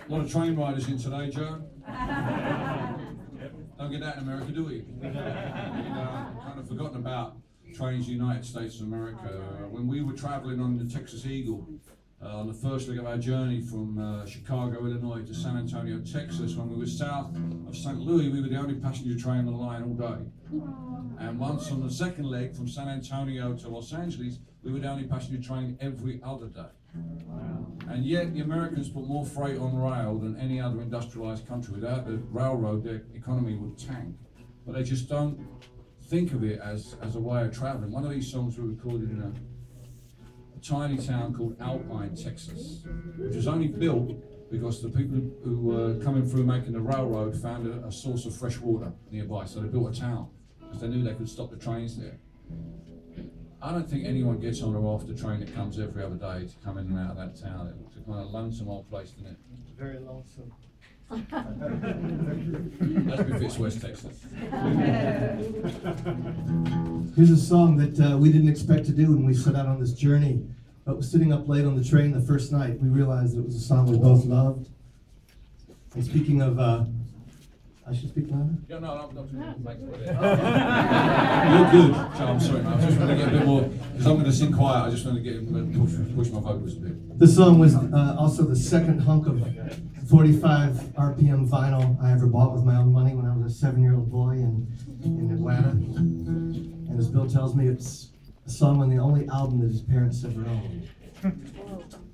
A lot of train riders in today, Joe. Don't get that in America, do we? Kind of forgotten about trains in the United States of America. When we were traveling on the Texas Eagle, on the first leg of our journey from Chicago, Illinois to San Antonio, Texas, when we were south of St. Louis, we were the only passenger train on the line all day. And once on the second leg from San Antonio to Los Angeles, we were the only passenger train every other day. And yet the Americans put more freight on rail than any other industrialized country. Without the railroad, their economy would tank. But they just don't think of it as a way of traveling. One of these songs were recorded in a tiny town called Alpine, Texas, which was only built because the people who were coming through making the railroad found a source of fresh water nearby. So they built a town because they knew they could stop the trains there. I don't think anyone gets on or off the train that comes every other day to come in and out of that town. It's a kind of lonesome old place, isn't it? Very lonesome. That's if it's West Texas. Here's a song that we didn't expect to do when we set out on this journey. But sitting up late on the train the first night, we realized that it was a song we both loved. And speaking of, I should speak louder? Yeah, no. You're good. So I'm sorry, man. I just want to get a bit more, because I'm going to sing quiet. I just want to get push my vocals a bit. This song was also the second hunk of 45 RPM vinyl I ever bought with my own money when I was a 7-year-old boy in Atlanta. And as Bill tells me, it's a song on the only album that his parents ever owned.